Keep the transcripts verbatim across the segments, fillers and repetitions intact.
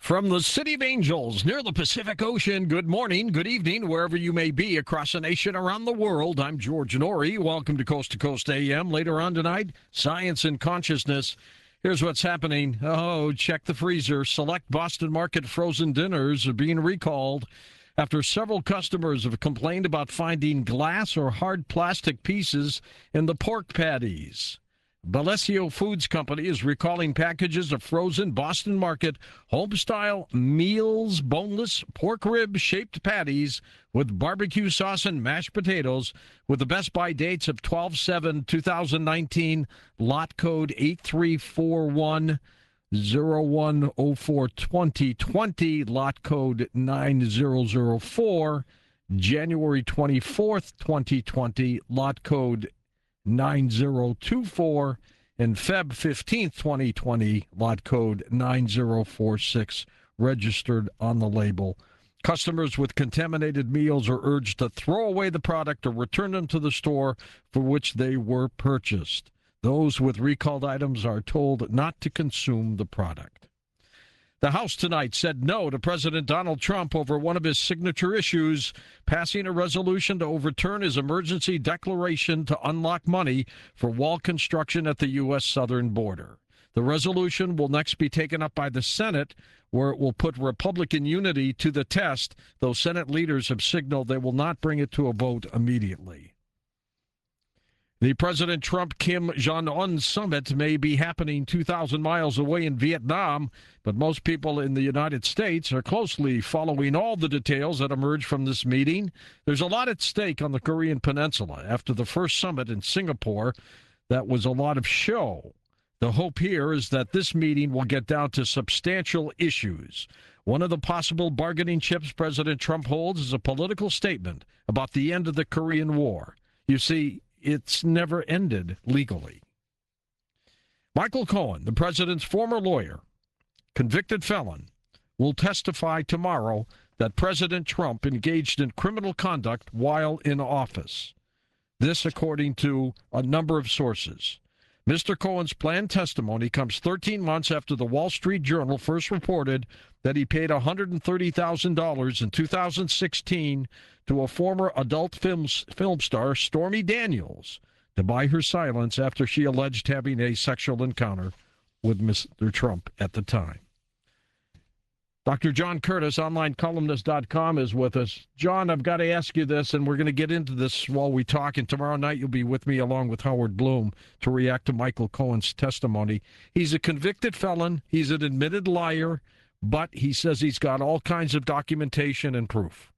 From the City of Angels near the Pacific Ocean, good morning, good evening, wherever you may be across the nation, around the world. I'm George Norrie. Welcome to Coast to Coast A M. Later on tonight, Science and Consciousness. Here's what's happening. Oh, check the freezer. Select Boston Market frozen dinners are being recalled after several customers have complained about finding glass or hard plastic pieces in the pork patties. Balesio Foods Company is recalling packages of frozen Boston Market home-style meals, boneless pork rib-shaped patties with barbecue sauce and mashed potatoes with the best by dates of twelve seven twenty nineteen, lot code eight three four one zero one zero four twenty twenty, lot code nine zero zero four, January twenty-fourth, twenty twenty, lot code nine zero two four, and February fifteenth, twenty twenty, lot code nine zero four six, registered on the label. Customers with contaminated meals are urged to throw away the product or return them to the store for which they were purchased. Those with recalled items are told not to consume the product. The House tonight said no to President Donald Trump over one of his signature issues, passing a resolution to overturn his emergency declaration to unlock money for wall construction at the U S southern border. The resolution will next be taken up by the Senate, where it will put Republican unity to the test, though Senate leaders have signaled they will not bring it to a vote immediately. The President Trump-Kim Jong-un summit may be happening two thousand miles away in Vietnam, but most people in the United States are closely following all the details that emerge from this meeting. There's a lot at stake on the Korean Peninsula. After the first summit in Singapore, that was a lot of show. The hope here is that this meeting will get down to substantial issues. One of the possible bargaining chips President Trump holds is a political statement about the end of the Korean War. You see, it's never ended legally. Michael Cohen, the president's former lawyer, convicted felon, will testify tomorrow that President Trump engaged in criminal conduct while in office. This, according to a number of sources. Mister Cohen's planned testimony comes thirteen months after the Wall Street Journal first reported that he paid one hundred thirty thousand dollars in two thousand sixteen to a former adult film, film star, Stormy Daniels, to buy her silence after she alleged having a sexual encounter with Mister Trump at the time. Doctor John Curtis, online columnist dot com, is with us. John, I've got to ask you this, and we're going to get into this while we talk, and tomorrow night you'll be with me along with Howard Bloom to react to Michael Cohen's testimony. He's a convicted felon. He's an admitted liar, but he says he's got all kinds of documentation and proof.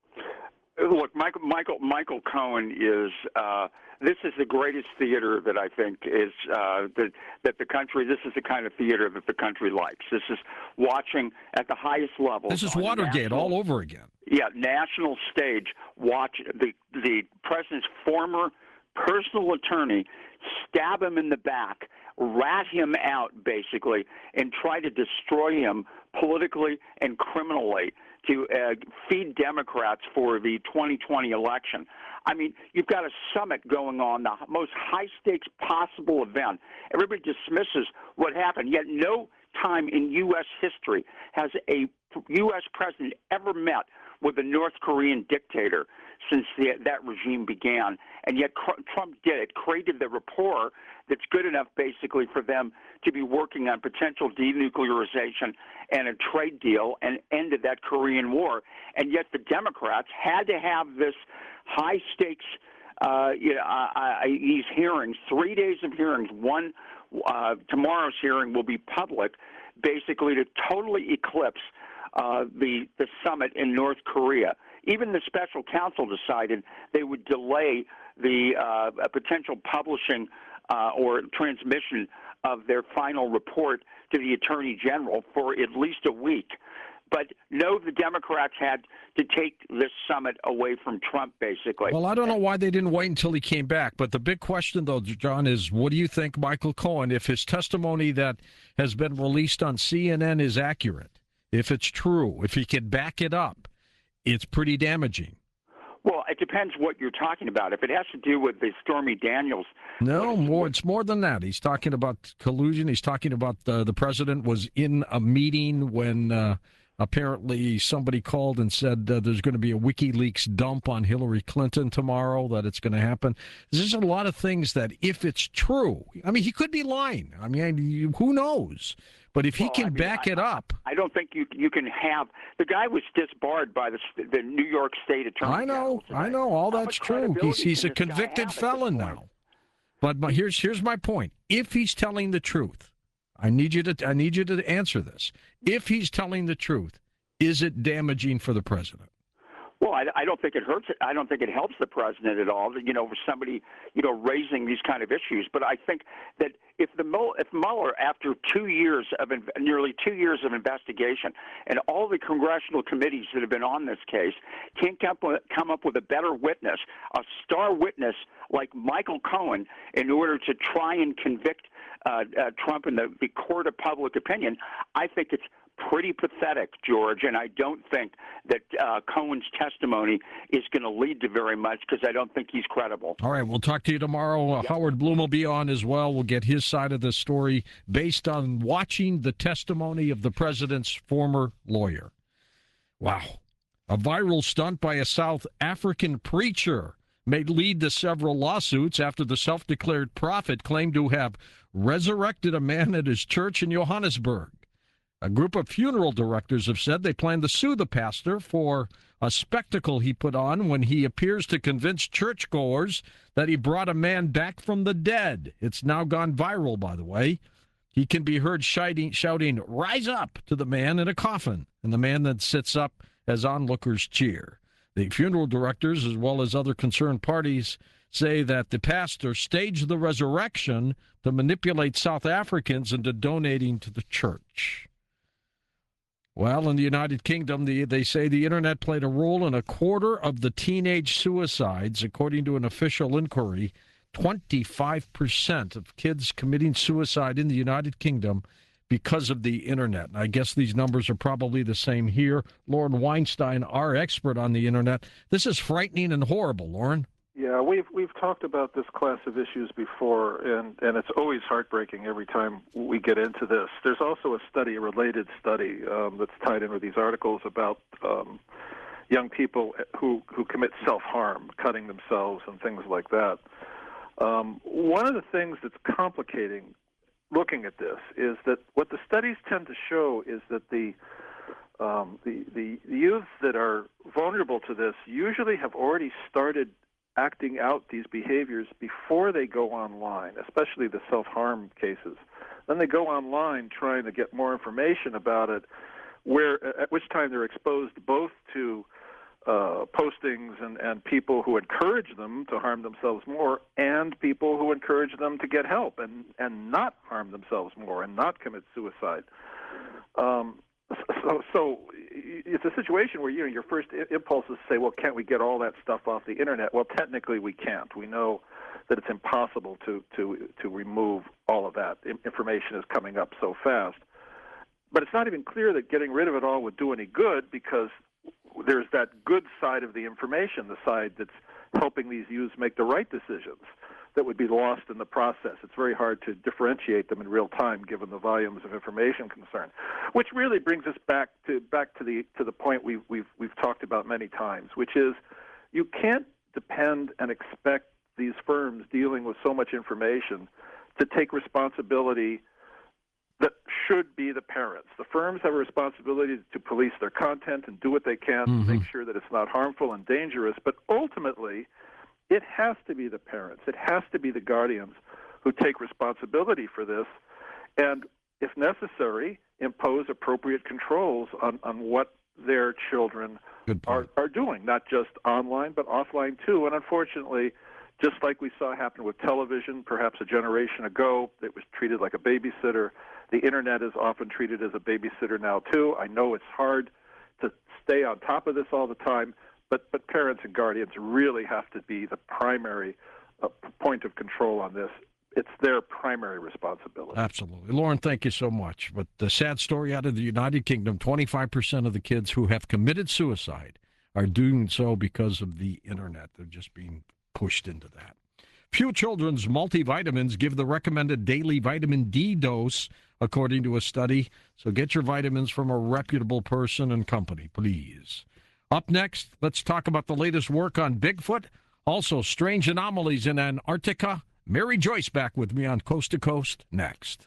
Look, Michael Michael Michael Cohen is uh, this is the greatest theater that I think is uh, that that the country. This is the kind of theater that the country likes. This is watching at the highest level. This is Watergate national, all over again. Yeah, national stage. Watch the the president's former personal attorney stab him in the back, rat him out basically, and try to destroy him politically and criminally, to uh, feed Democrats for the twenty twenty election. I mean, you've got a summit going on, the most high-stakes possible event. Everybody dismisses what happened, yet no time in U S history has a U S president ever met with a North Korean dictator since the, that regime began. And yet Trump did it, created the rapport that's good enough basically for them to be working on potential denuclearization and a trade deal and ended that Korean War. And yet the Democrats had to have this high-stakes, uh, you know, uh, uh, these hearings, three days of hearings. One, uh, tomorrow's hearing will be public, basically to totally eclipse uh, the, the summit in North Korea. Even the special counsel decided they would delay the uh, potential publishing uh, or transmission of their final report to the Attorney General for at least a week. But no, the Democrats had to take this summit away from Trump, basically. Well, I don't know why they didn't wait until he came back. But the big question, though, John, is what do you think, Michael Cohen, if his testimony that has been released on C N N is accurate, if it's true, if he can back it up, it's pretty damaging. Well, it depends what you're talking about. If it has to do with the Stormy Daniels, No, what, more. what, It's more than that. He's talking about collusion. He's talking about uh, the president was in a meeting when uh, apparently somebody called and said uh, there's going to be a WikiLeaks dump on Hillary Clinton tomorrow, that it's going to happen. There's a lot of things that, if it's true, I mean, he could be lying. I mean, who knows? But if he well, can I mean, back I, it up. I don't think you you can have the guy was disbarred by the the New York State Attorney. I know, I know, all that's true. He's he's a convicted felon now. But my, here's here's my point. If he's telling the truth, I need you to I need you to answer this. If he's telling the truth, is it damaging for the president? Well, I, I don't think it hurts. I don't think it helps the president at all. You know, for somebody, you know, raising these kind of issues. But I think that if the if Mueller, after two years of nearly two years of investigation, and all the congressional committees that have been on this case can't come up with, come up with a better witness, a star witness like Michael Cohen, in order to try and convict uh, uh, Trump in the, the court of public opinion, I think it's pretty pathetic, George, and I don't think that uh, Cohen's testimony is going to lead to very much because I don't think he's credible. All right, we'll talk to you tomorrow. Uh, yep. Howard Bloom will be on as well. We'll get his side of the story based on watching the testimony of the president's former lawyer. Wow. A viral stunt by a South African preacher may lead to several lawsuits after the self-declared prophet claimed to have resurrected a man at his church in Johannesburg. A group of funeral directors have said they plan to sue the pastor for a spectacle he put on when he appears to convince churchgoers that he brought a man back from the dead. It's now gone viral, by the way. He can be heard shouting, shouting, "Rise up," to the man in a coffin, and the man then sits up as onlookers cheer. The funeral directors, as well as other concerned parties, say that the pastor staged the resurrection to manipulate South Africans into donating to the church. Well, in the United Kingdom, the, they say the internet played a role in a quarter of the teenage suicides. According to an official inquiry, twenty-five percent of kids committing suicide in the United Kingdom because of the internet. And I guess these numbers are probably the same here. Lauren Weinstein, our expert on the internet. This is frightening and horrible, Lauren. Yeah, we've we've talked about this class of issues before, and, and it's always heartbreaking every time we get into this. There's also a study, a related study, um, that's tied in with these articles about um, young people who, who commit self-harm, cutting themselves and things like that. Um, one of the things that's complicating looking at this is that what the studies tend to show is that the um, the, the youths that are vulnerable to this usually have already started acting out these behaviors before they go online, especially the self-harm cases. Then they go online trying to get more information about it, where at which time they're exposed both to uh, postings and, and people who encourage them to harm themselves more, and people who encourage them to get help and, and not harm themselves more and not commit suicide. Um, So, so it's a situation where, you know, your first impulse is to say, well, can't we get all that stuff off the internet? Well, technically we can't. We know that it's impossible to, to, to remove all of that. Information is coming up so fast. But it's not even clear that getting rid of it all would do any good, because there's that good side of the information, the side that's helping these youths make the right decisions, that would be lost in the process. It's very hard to differentiate them in real time given the volumes of information concerned. Which really brings us back to back to the to the point we've we've we've talked about many times, which is you can't depend and expect these firms dealing with so much information to take responsibility that should be the parents. The firms have a responsibility to police their content and do what they can mm-hmm. to make sure that it's not harmful and dangerous, but ultimately it has to be the parents. It has to be the guardians who take responsibility for this and, if necessary, impose appropriate controls on, on what their children are, are doing, not just online but offline too. And unfortunately, just like we saw happen with television perhaps a generation ago, it was treated like a babysitter. The internet is often treated as a babysitter now too. I know it's hard to stay on top of this all the time, But, but parents and guardians really have to be the primary uh, point of control on this. It's their primary responsibility. Absolutely. Lauren, thank you so much. But the sad story out of the United Kingdom, twenty-five percent of the kids who have committed suicide are doing so because of the internet. They're just being pushed into that. Few children's multivitamins give the recommended daily vitamin D dose, according to a study. So get your vitamins from a reputable person and company, please. Up next, let's talk about the latest work on Bigfoot, also strange anomalies in Antarctica. Mary Joyce back with me on Coast to Coast next.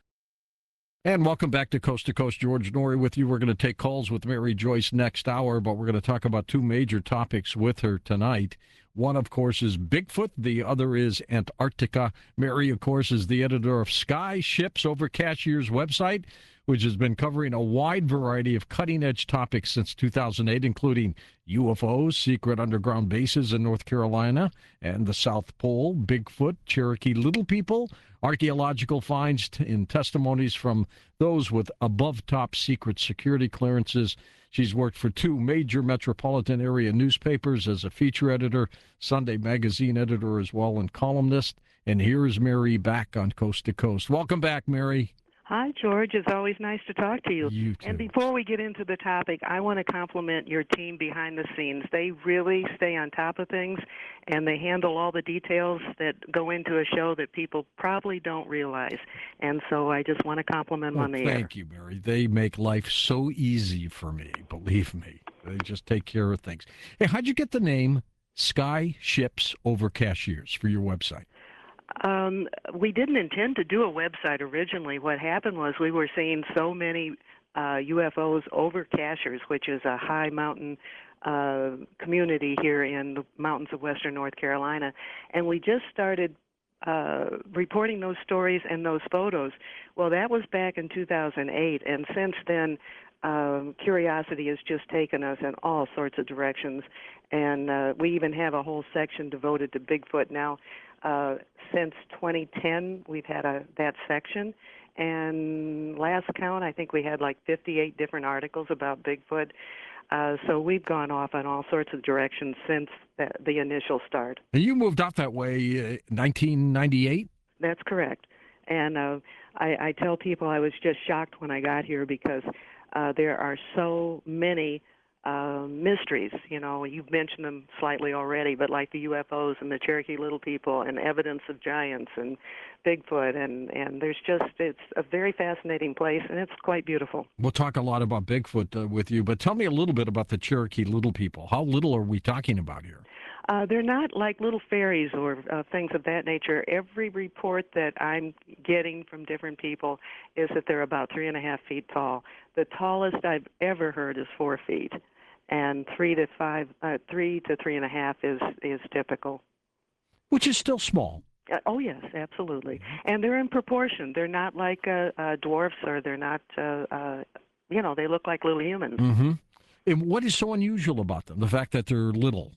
And welcome back to Coast to Coast. George Noory with you. We're going to take calls with Mary Joyce next hour, but we're going to talk about two major topics with her tonight. One, of course, is Bigfoot. The other is Antarctica. Mary, of course, is the editor of Sky Ships Over Cashier's website, which has been covering a wide variety of cutting-edge topics since two thousand eight, including U F Os, secret underground bases in North Carolina and the South Pole, Bigfoot, Cherokee Little People, archaeological finds in testimonies from those with above-top secret security clearances. She's worked for two major metropolitan area newspapers as a feature editor, Sunday magazine editor as well, and columnist. And here's Mary back on Coast to Coast. Welcome back, Mary. Hi, George. It's always nice to talk to you. You too. And before we get into the topic, I want to compliment your team behind the scenes. They really stay on top of things, and they handle all the details that go into a show that people probably don't realize. And so I just want to compliment them Well, on the air. thank you, Mary. They make life so easy for me, believe me. They just take care of things. Hey, how'd you get the name Sky Ships Over Cashiers for your website? Um, we didn't intend to do a website originally. What happened was we were seeing so many uh, U F Os over Cashers, which is a high mountain uh, community here in the mountains of western North Carolina, and we just started uh, reporting those stories and those photos. Well, that was back in two thousand eight, and since then, um, curiosity has just taken us in all sorts of directions, and uh, we even have a whole section devoted to Bigfoot now. Uh, since twenty ten, we've had a that section, and last count, I think we had like fifty-eight different articles about Bigfoot. Uh, so we've gone off in all sorts of directions since the, the initial start. And you moved out that way uh, nineteen ninety-eight? That's correct. And uh, I, I tell people I was just shocked when I got here because uh, there are so many Uh, mysteries. You know, you've mentioned them slightly already, but like the U F Os and the Cherokee Little People and evidence of giants and Bigfoot, and, and there's just, it's a very fascinating place, and it's quite beautiful. We'll talk a lot about Bigfoot uh, with you, but tell me a little bit about the Cherokee Little People. How little are we talking about here? Uh, they're not like little fairies or uh, things of that nature. Every report that I'm getting from different people is that they're about three and a half feet tall. The tallest I've ever heard is four feet. And three to five, uh, three to three and a half is is typical. Which is still small. Uh, oh yes, absolutely. And they're in proportion. They're not like uh, uh, dwarfs, or they're not. Uh, uh, you know, they look like little humans. Mm-hmm. And what is so unusual about them? The fact that they're little.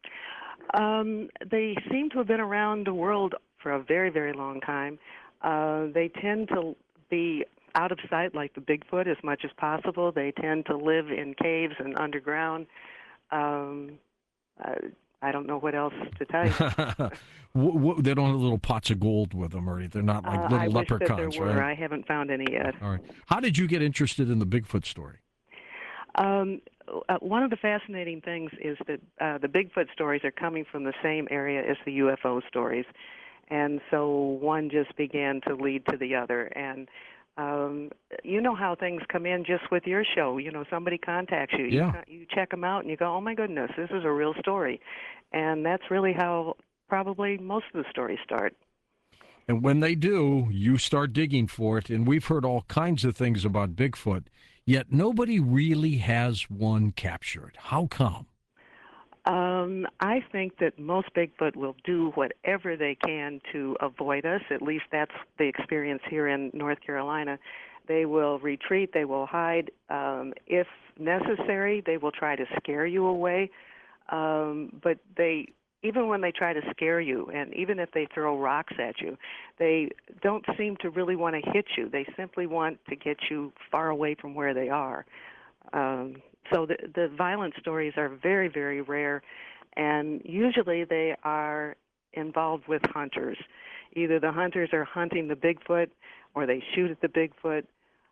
Um, they seem to have been around the world for a very, very long time. Uh, they tend to be out of sight, like the Bigfoot, as much as possible. They tend to live in caves and underground. Um, uh, I don't know what else to tell you. They don't have little pots of gold with them, or they're not like uh, little I leprechauns, wish that there were. right? I haven't found any yet. All right. How did you get interested in the Bigfoot story? Um, uh, one of the fascinating things is that uh, the Bigfoot stories are coming from the same area as the U F O stories. And so one just began to lead to the other. And Um, you know how things come in just with your show. You know, somebody contacts you. Yeah. You, you check them out and you go, oh, my goodness, this is a real story. And that's really how probably most of the stories start. And when they do, you start digging for it. And we've heard all kinds of things about Bigfoot, yet nobody really has one captured. How come? Um, I think that most Bigfoot will do whatever they can to avoid us. At least that's the experience here in North Carolina. They will retreat, they will hide. Um, if necessary, they will try to scare you away. Um, but they, even when they try to scare you, and even if they throw rocks at you, they don't seem to really want to hit you. They simply want to get you far away from where they are. Um, So the, the violent stories are very, very rare, and usually they are involved with hunters. Either the hunters are hunting the Bigfoot, or they shoot at the Bigfoot,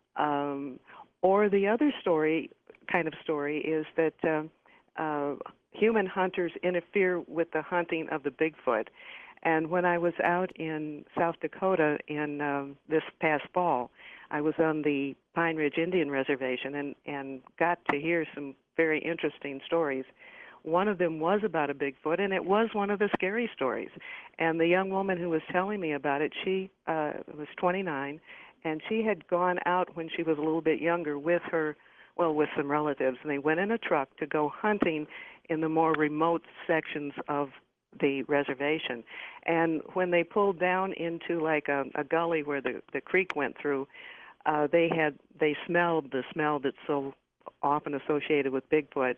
um, or the other story, kind of story, is that uh, uh, human hunters interfere with the hunting of the Bigfoot. And when I was out in South Dakota in um, this past fall, I was on the Pine Ridge Indian Reservation and, and got to hear some very interesting stories. One of them was about a Bigfoot, and it was one of the scary stories. And the young woman who was telling me about it, she uh, was twenty-nine, and she had gone out when she was a little bit younger with her, well, with some relatives, and they went in a truck to go hunting in the more remote sections of the reservation. And when they pulled down into like a, a gully where the, the creek went through, uh, they had they smelled the smell that's so often associated with Bigfoot.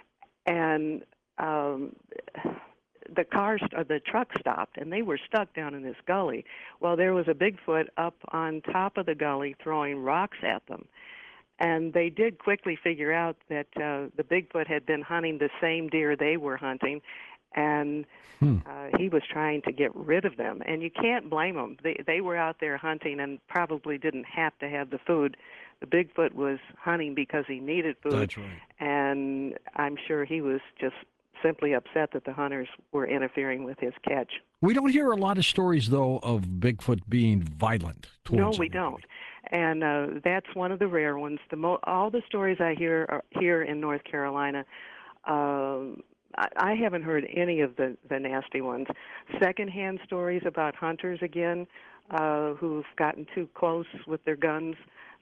And um, the car, st- the truck stopped, and they were stuck down in this gully. Well, there was a Bigfoot up on top of the gully throwing rocks at them. And they did quickly figure out that uh, the Bigfoot had been hunting the same deer they were hunting, and Hmm. uh, he was trying to get rid of them. And you can't blame them. They, they were out there hunting and probably didn't have to have the food. The Bigfoot was hunting because he needed food. That's right. And I'm sure he was just simply upset that the hunters were interfering with his catch. We don't hear a lot of stories, though, of Bigfoot being violent towards No, we anybody. don't. And uh, that's one of the rare ones. The mo- all the stories I hear are here in North Carolina, um, I, I haven't heard any of the, the nasty ones. Secondhand stories about hunters, again, uh, who've gotten too close with their guns.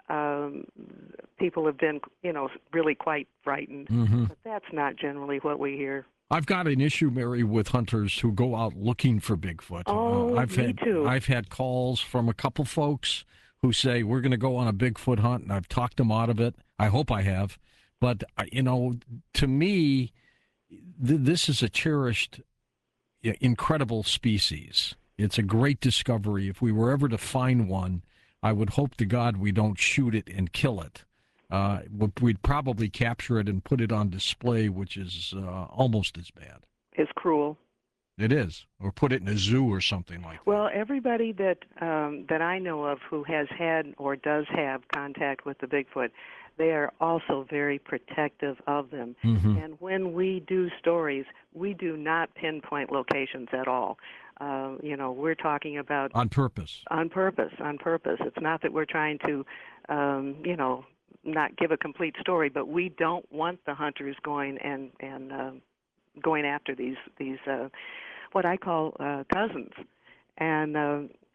Um, people have been, you know, really quite frightened. Mm-hmm. But that's not generally what we hear. I've got an issue, Mary, with hunters who go out looking for Bigfoot. Oh, uh, I've me had, too. I've had calls from a couple folks who say, we're going to go on a Bigfoot hunt, and I've talked them out of it. I hope I have. But, uh, you know, to me, th- this is a cherished, yeah, incredible species. It's a great discovery. If we were ever to find one, I would hope to God we don't shoot it and kill it. Uh, we'd probably capture it and put it on display, which is uh, almost as bad. It's cruel. It is, or put it in a zoo or something like that. Well, everybody that um, that I know of who has had or does have contact with the Bigfoot, they are also very protective of them. Mm-hmm. And when we do stories, we do not pinpoint locations at all. Uh, you know, we're talking about On purpose. on purpose, on purpose. It's not that we're trying to, um, you know, not give a complete story, but we don't want the hunters going and and uh, going after these these uh, what I call uh, cousins. And uh,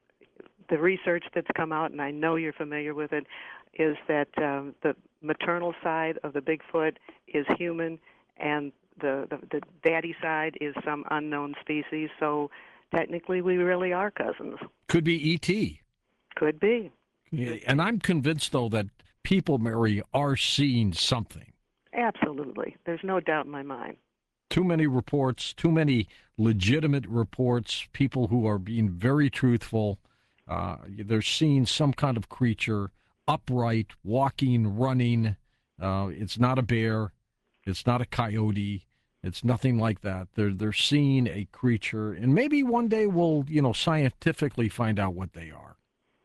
the research that's come out, and I know you're familiar with it, is that um, the maternal side of the Bigfoot is human, and the, the the daddy side is some unknown species. So technically, we really are cousins. Could be E T. Could be. Yeah, and I'm convinced, though, that people, Mary, are seeing something. Absolutely. There's no doubt in my mind. Too many reports, too many legitimate reports, people who are being very truthful. Uh, they're seeing some kind of creature upright, walking, running. Uh, it's not a bear. It's not a coyote. It's nothing like that. They're they're seeing a creature, and maybe one day we'll, you know, scientifically find out what they are.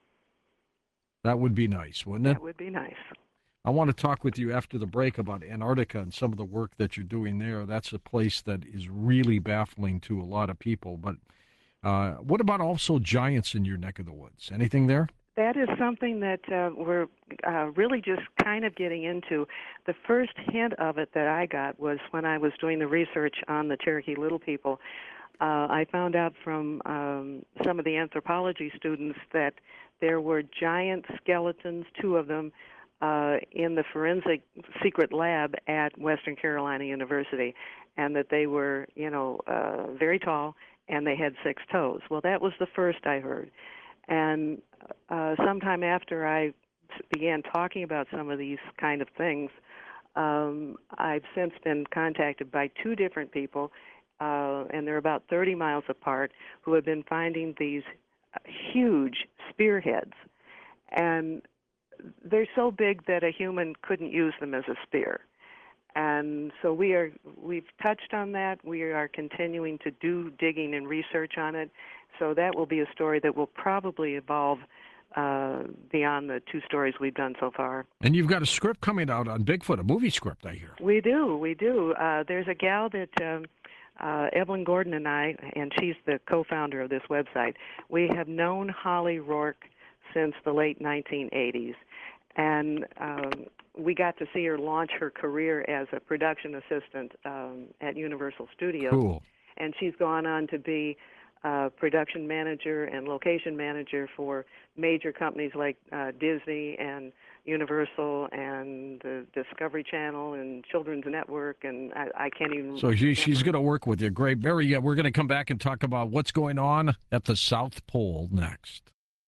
That would be nice, wouldn't it? That would be nice. I want to talk with you after the break about Antarctica and some of the work that you're doing there. That's a place that is really baffling to a lot of people. But uh, what about also giants in your neck of the woods? Anything there? That is something that uh, we're uh, really just kind of getting into. The first hint of it that I got was when I was doing the research on the Cherokee Little People. Uh, I found out from um, some of the anthropology students that there were giant skeletons, two of them, uh, in the forensic secret lab at Western Carolina University, and that they were, you know, uh, very tall, and they had six toes. Well, that was the first I heard. And uh, sometime after I began talking about some of these kind of things, um, I've since been contacted by two different people, uh, and they're about thirty miles apart, who have been finding these huge spearheads. And they're so big that a human couldn't use them as a spear. And so we are, we've touched on that. We are continuing to do digging and research on it. So that will be a story that will probably evolve uh, beyond the two stories we've done so far. And you've got a script coming out on Bigfoot, a movie script, I hear. We do, we do. Uh, there's a gal that um, uh, Evelyn Gordon and I, and she's the co-founder of this website. We have known Holly Rourke since the late nineteen eighties, and um, we got to see her launch her career as a production assistant um, at Universal Studios. Cool. And she's gone on to be uh, production manager and location manager for major companies like uh, Disney and Universal and the Discovery Channel and Children's Network, and I, I can't even... So she, she's going to work with you. Great. Barry, yeah, we're going to come back and talk about what's going on at the South Pole next.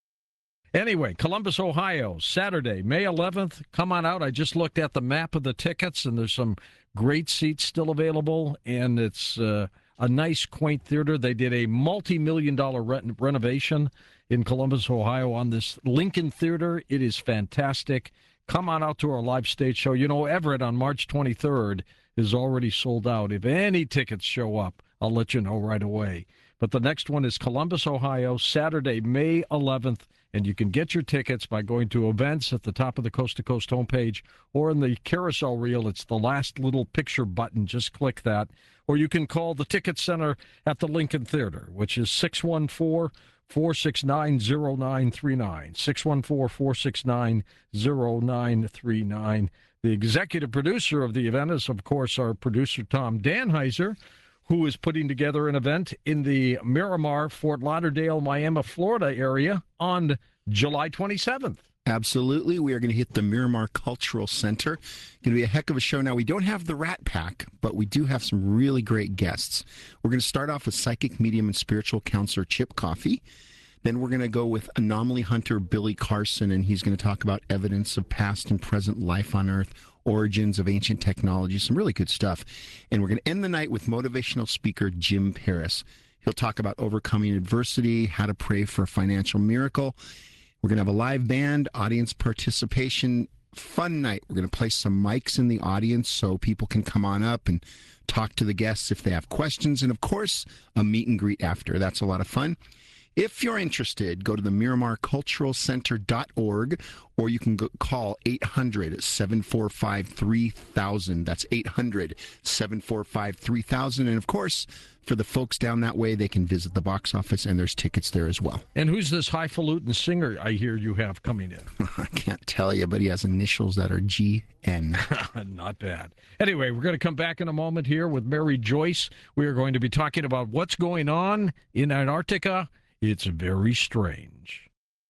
Anyway, Columbus, Ohio, Saturday, May eleventh. Come on out. I just looked at the map of the tickets, and there's some great seats still available, and it's uh, a nice, quaint theater. They did a multi-million dollar re- renovation in Columbus, Ohio on this Lincoln Theater. It is fantastic. Come on out to our live stage show. You know, Everett on March twenty-third is already sold out. If any tickets show up, I'll let you know right away. But the next one is Columbus, Ohio, Saturday, May eleventh. And you can get your tickets by going to events at the top of the Coast to Coast homepage, or in the carousel reel. It's the last little picture button. Just click that. Or you can call the Ticket Center at the Lincoln Theater, which is six one four, four six nine, zero nine three nine. six one four, four six nine, zero nine three nine. The executive producer of the event is, of course, our producer, Tom Danheiser, who is putting together an event in the Miramar, Fort Lauderdale, Miami, Florida area on July twenty-seventh. Absolutely. We are going to hit the Miramar Cultural Center. Going to be a heck of a show. Now, we don't have the Rat Pack, but we do have some really great guests. We're going to start off with psychic medium and spiritual counselor Chip Coffey. Then we're going to go with anomaly hunter Billy Carson, and he's going to talk about evidence of past and present life on Earth, origins of ancient technology, some really good stuff. And we're going to end the night with motivational speaker Jim Paris. He'll talk about overcoming adversity, how to pray for a financial miracle. We're going to have a live band, audience participation, fun night. We're going to place some mics in the audience so people can come on up and talk to the guests if they have questions. And, of course, a meet and greet after. That's a lot of fun. If you're interested, go to the miramar cultural center dot org, or you can go call eight hundred, seven four five, three thousand. That's eight hundred, seven four five, three thousand. And, of course, for the folks down that way, they can visit the box office, and there's tickets there as well. And who's this highfalutin singer I hear you have coming in? I can't tell you, but he has initials that are G N. Not bad. Anyway, we're going to come back in a moment here with Mary Joyce. We are going to be talking about what's going on in Antarctica. It's very strange.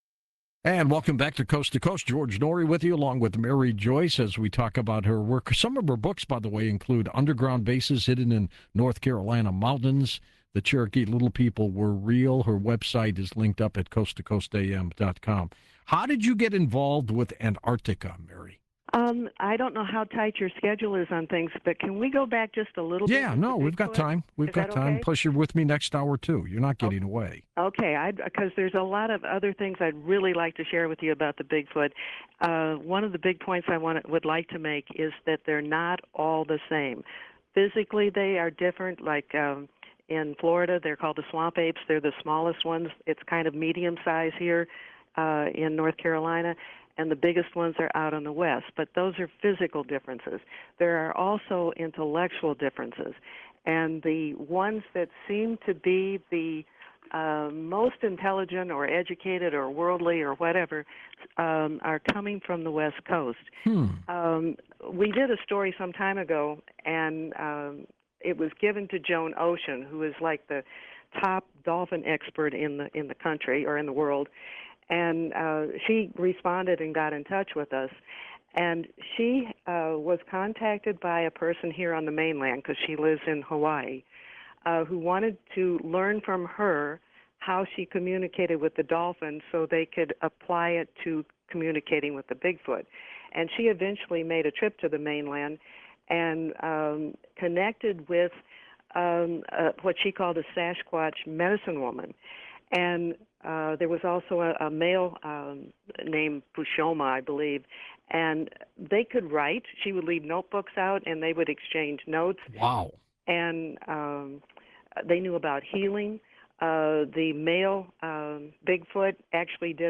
And welcome back to Coast to Coast. George Noory with you, along with Mary Joyce, as we talk about her work. Some of her books, by the way, include Underground Bases Hidden in North Carolina Mountains, The Cherokee Little People Were Real. Her website is linked up at coast to coast a m dot com. How did you get involved with Antarctica, Mary? Um, I don't know how tight your schedule is on things, but can we go back just a little bit? Yeah, no, we've got time. We've Is got that time. okay? Plus, you're with me next hour, too. You're not getting away. Okay, because there's a lot of other things I'd really like to share with you about the Bigfoot. Uh, one of the big points I want would like to make is that they're not all the same. Physically, they are different. Like um, in Florida, they're called the swamp apes. They're the smallest ones. It's kind of medium size here uh, in North Carolina. And the biggest ones are out on the west. But those are physical differences. There are also intellectual differences. And the ones that seem to be the uh, most intelligent or educated or worldly or whatever um, are coming from the West Coast. Hmm. Um, we did a story some time ago, and um, it was given to Joan Ocean, who is like the top dolphin expert in the in the country or in the world. And uh, she responded and got in touch with us. And she uh, was contacted by a person here on the mainland, because she lives in Hawaii, uh, who wanted to learn from her how she communicated with the dolphin so they could apply it to communicating with the Bigfoot. And she eventually made a trip to the mainland and um, connected with um, uh, what she called a Sasquatch medicine woman. And uh, there was also a, a male um, named Pushoma, I believe, and they could write. She would leave notebooks out, and they would exchange notes. Wow. And um, they knew about healing. Uh, the male um, Bigfoot actually did a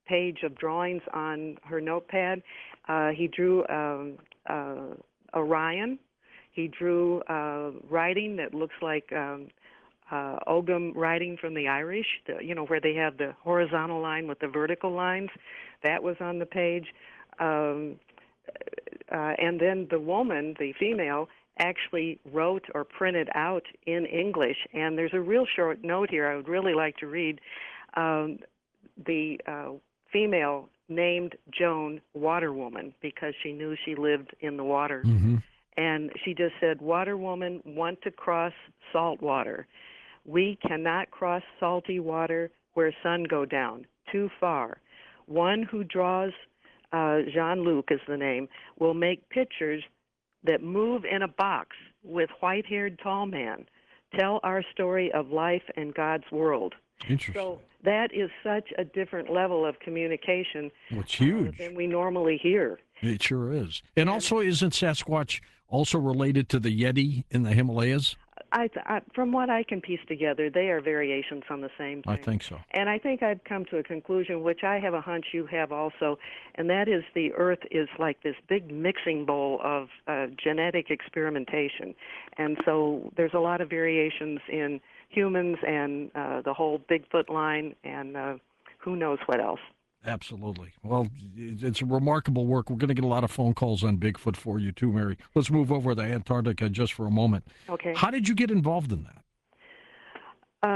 page of drawings on her notepad. Uh, he drew um, uh, Orion. He drew uh, writing that looks like um, uh, Ogham writing from the Irish, the, you know, where they have the horizontal line with the vertical lines. That was on the page. Um, uh, and then the woman, the female, actually wrote or printed out in English. And there's a real short note here I would really like to read. Um, the uh, female named Joan Water Woman because she knew she lived in the water. Mm-hmm. And she just said, Water Woman, want to cross salt water. We cannot cross salty water where sun go down, too far. One who draws, uh, Jean-Luc is the name, will make pictures that move in a box with white-haired tall man. Tell our story of life and God's world. Interesting. So that is such a different level of communication Well, it's huge. uh, than we normally hear. It sure is. And also, isn't Sasquatch also related to the Yeti in the Himalayas? I, I, from what I can piece together, they are variations on the same thing. I think so. And I think I've come to a conclusion, which I have a hunch you have also, and that is the Earth is like this big mixing bowl of uh, genetic experimentation. And so there's a lot of variations in humans and uh, the whole Bigfoot line and uh, who knows what else. Absolutely. Well, it's a remarkable work. We're going to get a lot of phone calls on Bigfoot for you, too, Mary. Let's move over to Antarctica just for a moment. Okay. How did you get involved in that?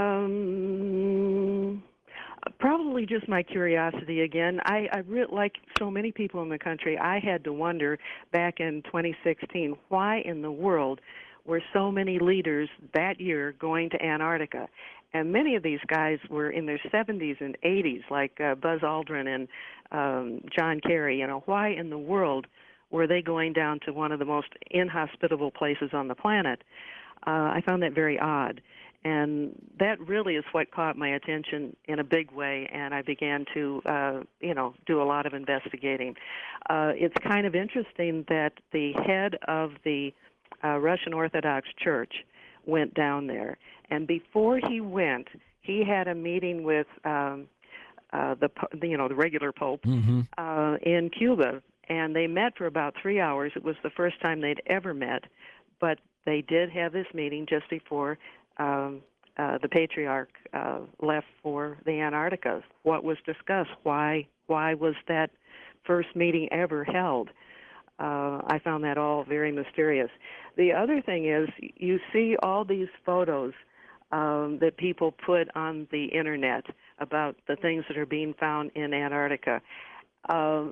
Um, probably just my curiosity again. I, I re- like so many people in the country, I had to wonder back in twenty sixteen, why in the world were so many leaders that year going to Antarctica? And many of these guys were in their seventies and eighties, like uh, Buzz Aldrin and um, John Kerry. You know, why in the world were they going down to one of the most inhospitable places on the planet? Uh, I found that very odd. And that really is what caught my attention in a big way, and I began to, uh, you know, do a lot of investigating. Uh, it's kind of interesting that the head of the uh, Russian Orthodox Church went down there. And before he went, he had a meeting with um, uh, the, you know, the regular Pope mm-hmm. uh, in Cuba, and they met for about three hours. It was the first time they'd ever met, but they did have this meeting just before um, uh, the patriarch uh, left for the Antarctica. What was discussed? Why? Why was that first meeting ever held? Uh, I found that all very mysterious. The other thing is, you see all these photos um, that people put on the internet about the things that are being found in Antarctica. Uh,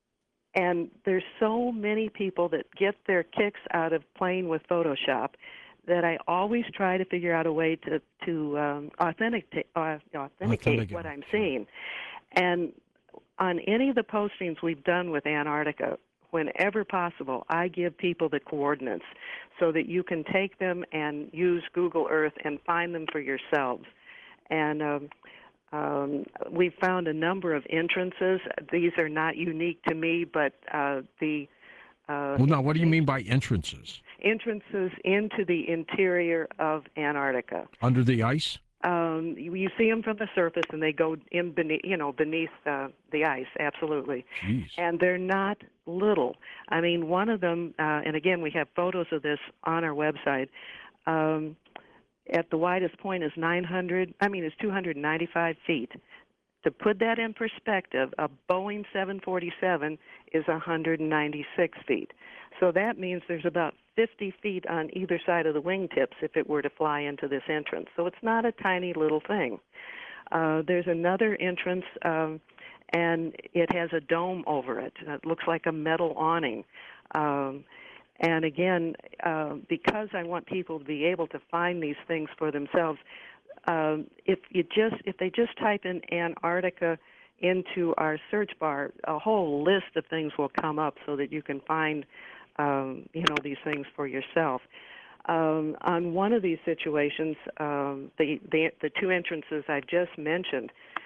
and there's so many people that get their kicks out of playing with Photoshop that I always try to figure out a way to, to um, authenticate, uh, authenticate Authenticate. what I'm seeing. And on any of the postings we've done with Antarctica, whenever possible, I give people the coordinates so that you can take them and use Google Earth and find them for yourselves. And um, um, we've found a number of entrances. These are not unique to me, but uh, the uh, Well, now, what do you mean by entrances? entrances into the interior of Antarctica. Under the ice? Um, you, you see them from the surface, and they go in beneath, you know, beneath uh, the ice. Absolutely. Jeez. And they're not little. I mean, one of them, uh, and again, we have photos of this on our website. Um, at the widest point is nine hundred. I mean, it's two hundred ninety-five feet. To put that in perspective, a Boeing seven forty-seven is one hundred ninety-six feet. So that means there's about fifty feet on either side of the wingtips if it were to fly into this entrance. So it's not a tiny little thing. Uh, there's another entrance, um, and it has a dome over it. It looks like a metal awning. Um, and again, uh, because I want people to be able to find these things for themselves, um, if you just if they just type in Antarctica into our search bar, a whole list of things will come up so that you can find Um, you know, these things for yourself. Um, on one of these situations, um, the, the the two entrances I just mentioned,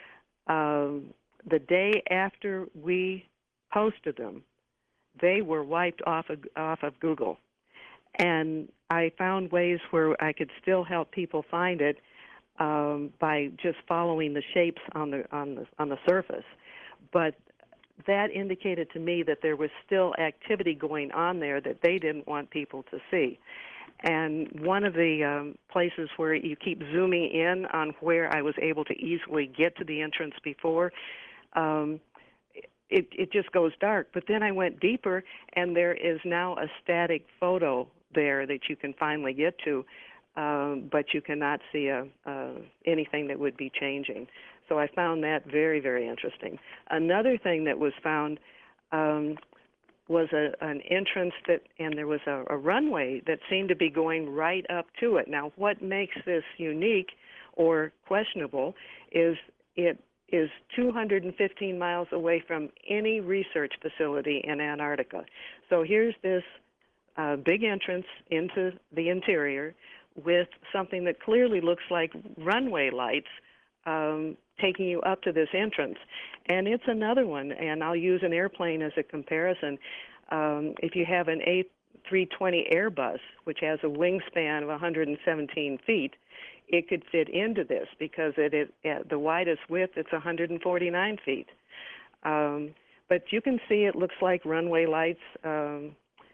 um, the day after we posted them, they were wiped off of, off of Google. And I found ways where I could still help people find it um, by just following the shapes on the on the on the surface. but that indicated to me that there was still activity going on there that they didn't want people to see. And one of the um, places where you keep zooming in on where I was able to easily get to the entrance before, um, it, it just goes dark. But then I went deeper, and there is now a static photo there that you can finally get to, um, but you cannot see a, uh, anything that would be changing. So I found that very, very interesting. Another thing that was found um, was a, an entrance that, and there was a, a runway that seemed to be going right up to it. Now, what makes this unique or questionable is it is two hundred fifteen miles away from any research facility in Antarctica. So here's this uh, big entrance into the interior with something that clearly looks like runway lights um, taking you up to this entrance. And it's another one, and I'll use an airplane as a comparison. Um, if you have an A three twenty Airbus, which has a wingspan of one hundred seventeen feet, it could fit into this because it is, at the widest width, it's one hundred forty-nine feet. Um, but you can see it looks like runway lights. Um,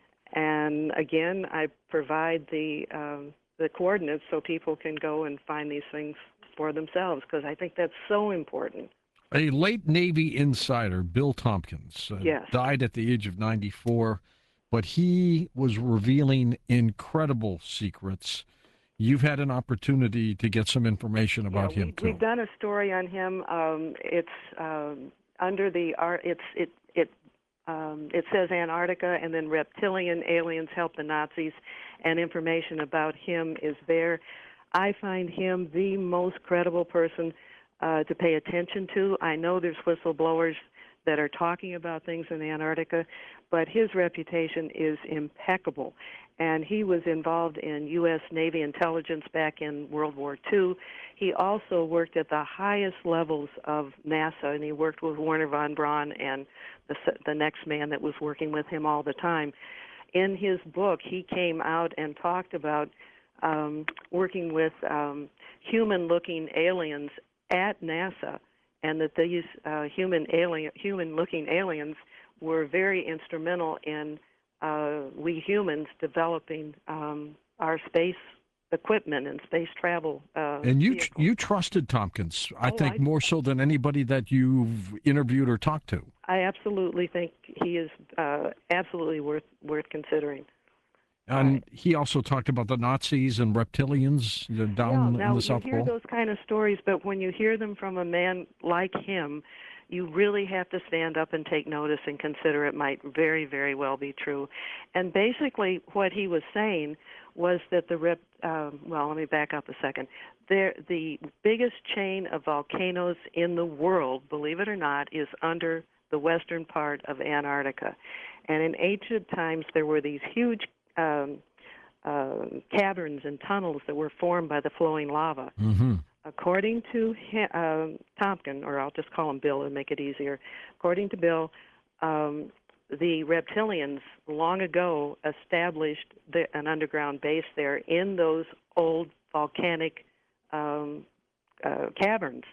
and again, I provide the um, the coordinates so people can go and find these things for themselves, because I think that's so important. A late Navy insider, Bill Tompkins, uh, Yes. died at the age of ninety-four, but he was revealing incredible secrets. You've had an opportunity to get some information about yeah, him, we, too. We've done a story on him. Um, it's um, under the art. It's it it um, it says Antarctica, and then reptilian aliens help the Nazis, and information about him is there. I find him the most credible person uh, to pay attention to. I know there's whistleblowers that are talking about things in Antarctica, but his reputation is impeccable. And he was involved in U S Navy intelligence back in World War Two. He also worked at the highest levels of NASA, and he worked with Wernher von Braun and the, the next man that was working with him all the time. In his book, he came out and talked about um, working with um, human-looking aliens at NASA, and that these uh, human alien, human-looking aliens were very instrumental in uh, we humans developing um, our space equipment and space travel. Uh, and you vehicles. you trusted Tompkins, I Oh, think, I- more so than anybody that you've interviewed or talked to. I absolutely think he is uh, absolutely worth worth considering. And Right. he also talked about the Nazis and reptilians uh, down yeah, now in the you South hear Pole. those kind of stories, but when you hear them from a man like him, you really have to stand up and take notice and consider it might very, very well be true. And basically what he was saying was that the rep, um, well, let me back up a second. There, the biggest chain of volcanoes in the world, believe it or not, is under the western part of Antarctica. And in ancient times, there were these huge um, uh, caverns and tunnels that were formed by the flowing lava. Mm-hmm. According to um, Tompkins, or I'll just call him Bill to make it easier, according to Bill, um, the reptilians long ago established the, an underground base there in those old volcanic um, uh, caverns.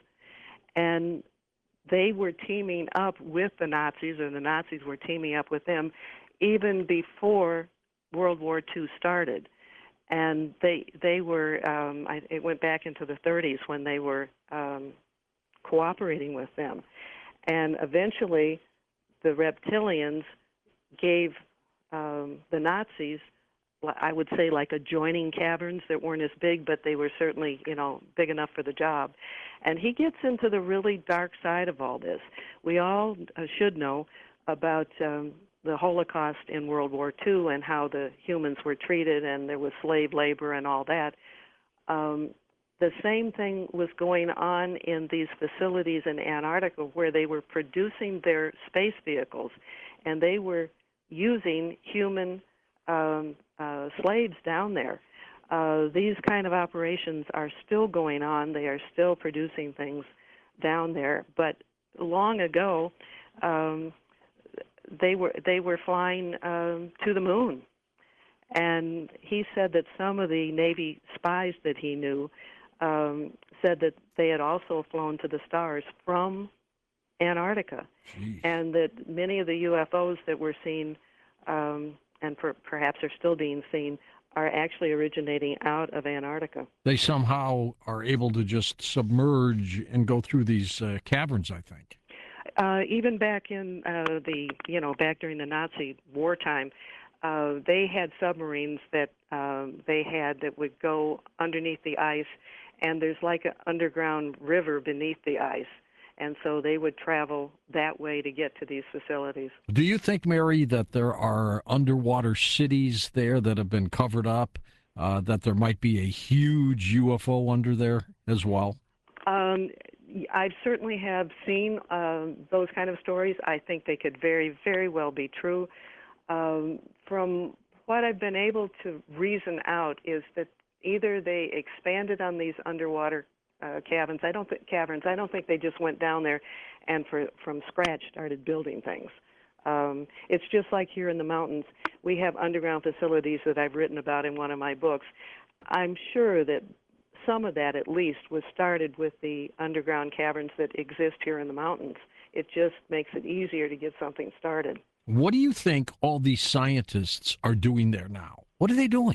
And they were teaming up with the Nazis, or the Nazis were teaming up with them, even before World War Two started. And they they were, um, I, it went back into the thirties when they were um, cooperating with them. And eventually the reptilians gave um, the Nazis, I would say, like adjoining caverns that weren't as big, but they were certainly, you know, big enough for the job. And he gets into the really dark side of all this. We all uh, should know about um, the Holocaust in World War Two and how the humans were treated, and there was slave labor and all that. Um, the same thing was going on in these facilities in Antarctica where they were producing their space vehicles, and they were using human um, uh, slaves down there. Uh, these kind of operations are still going on. They are still producing things down there. But long ago, um, they were they were flying um, to the moon. And he said that some of the Navy spies that he knew um, said that they had also flown to the stars from Antarctica, Jeez. and that many of the U F Os that we're seeing, um, and per, perhaps are still being seen, are actually originating out of Antarctica. They somehow are able to just submerge and go through these uh, caverns, I think. Uh, even back in uh, the, you know, back during the Nazi wartime, uh, they had submarines that um, they had that would go underneath the ice, and there's like an underground river beneath the ice, and so they would travel that way to get to these facilities. Do you think, Mary, that there are underwater cities there that have been covered up, uh, that there might be a huge U F O under there as well? Um, I certainly have seen um, those kind of stories. I think they could very, very well be true. Um, from what I've been able to reason out is that either they expanded on these underwater uh, caverns. I don't think caverns. I don't think they just went down there and for, from scratch started building things. Um, it's just like here in the mountains. We have underground facilities that I've written about in one of my books. I'm sure that some of that, at least, was started with the underground caverns that exist here in the mountains. It just makes it easier to get something started. What do you think all these scientists are doing there now? What are they doing?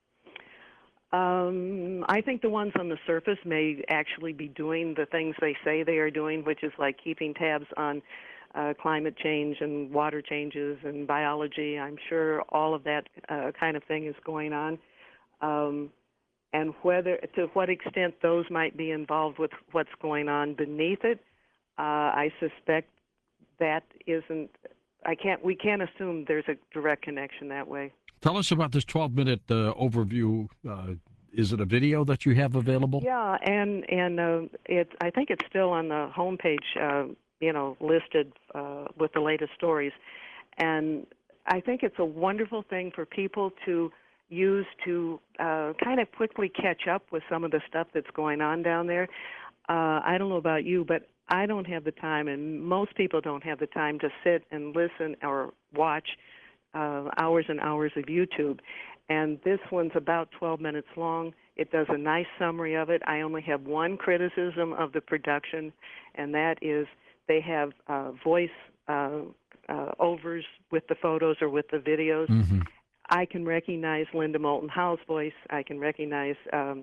Um, I think the ones on the surface may actually be doing the things they say they are doing, which is like keeping tabs on uh, climate change and water changes and biology. I'm sure all of that uh, kind of thing is going on. Um, and whether to what extent those might be involved with what's going on beneath it, uh, I suspect that isn't. I can't. We can't assume there's a direct connection that way. Tell us about this twelve-minute uh, overview. Uh, is it a video that you have available? Yeah, and and uh, it. I think it's still on the homepage. Uh, you know, listed uh, with the latest stories, and I think it's a wonderful thing for people to use to uh, kind of quickly catch up with some of the stuff that's going on down there. Uh, I don't know about you, but I don't have the time, and most people don't have the time to sit and listen or watch uh, hours and hours of YouTube. And this one's about twelve minutes long. It does a nice summary of it. I only have one criticism of the production, and that is they have uh, voice uh, uh, overs with the photos or with the videos. Mm-hmm. I can recognize Linda Moulton Howe's voice. I can recognize, um,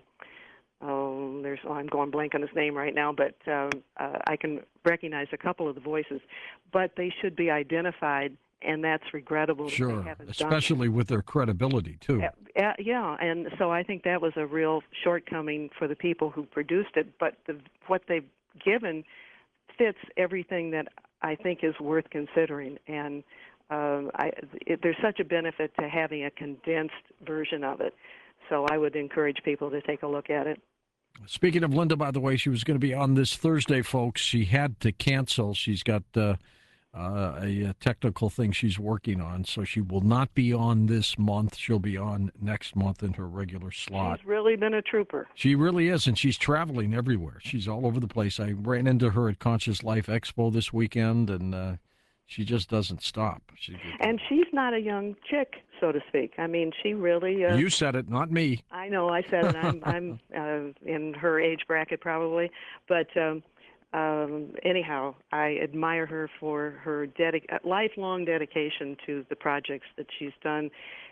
oh, there's, oh, I'm going blank on his name right now, but um, uh, I can recognize a couple of the voices. But they should be identified, and that's regrettable. Sure, that they haven't especially done with their credibility, too. Uh, uh, yeah, and so I think that was a real shortcoming for the people who produced it. But the, what they've given fits everything that I think is worth considering. And Um, I, it, there's such a benefit to having a condensed version of it. So I would encourage people to take a look at it. Speaking of Linda, by the way, she was going to be on this Thursday, folks. She had to cancel. She's got uh, uh, a, a technical thing she's working on, so she will not be on this month. She'll be on next month in her regular slot. She's really been a trooper. She really is, and she's traveling everywhere. She's all over the place. I ran into her at Conscious Life Expo this weekend, and uh, she just doesn't stop. She, and she's not a young chick, so to speak. I mean, she really... Uh, you said it, not me. I know, I said it. I'm, I'm uh, in her age bracket probably. But um, um, anyhow, I admire her for her dedi- lifelong dedication to the projects that she's done.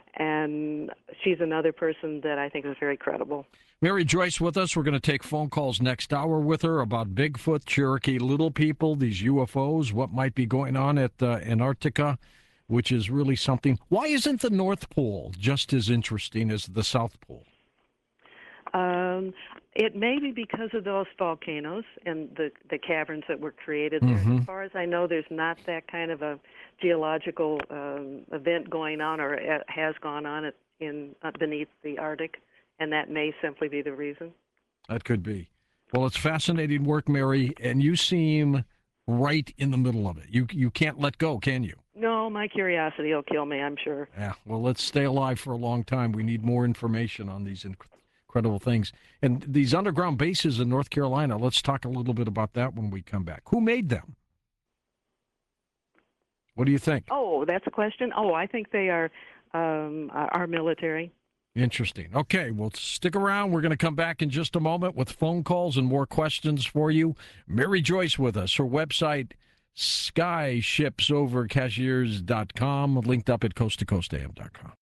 And she's another person that I think is very credible. Mary Joyce with us. We're going to take phone calls next hour with her about Bigfoot, Cherokee Little People, these U F Os, what might be going on at uh, Antarctica, which is really something. Why isn't the North Pole just as interesting as the South Pole? Um, it may be because of those volcanoes and the, the caverns that were created there. Mm-hmm. As far as I know, there's not that kind of a geological um, event going on or it has gone on at, in uh, beneath the Arctic. And that may simply be the reason. That could be. Well, it's fascinating work, Mary, and you seem right in the middle of it. You you can't let go, can you? No, my curiosity will kill me, I'm sure. Yeah, well, let's stay alive for a long time. We need more information on these inc- incredible things. And these underground bases in North Carolina, let's talk a little bit about that when we come back. Who made them? What do you think? Oh, that's a question? Oh, I think they are um, our military. Interesting. Okay, well, stick around. We're going to come back in just a moment with phone calls and more questions for you. Mary Joyce with us. Her website, Sky ships over cashiers dot com, linked up at coast to coast a m dot com.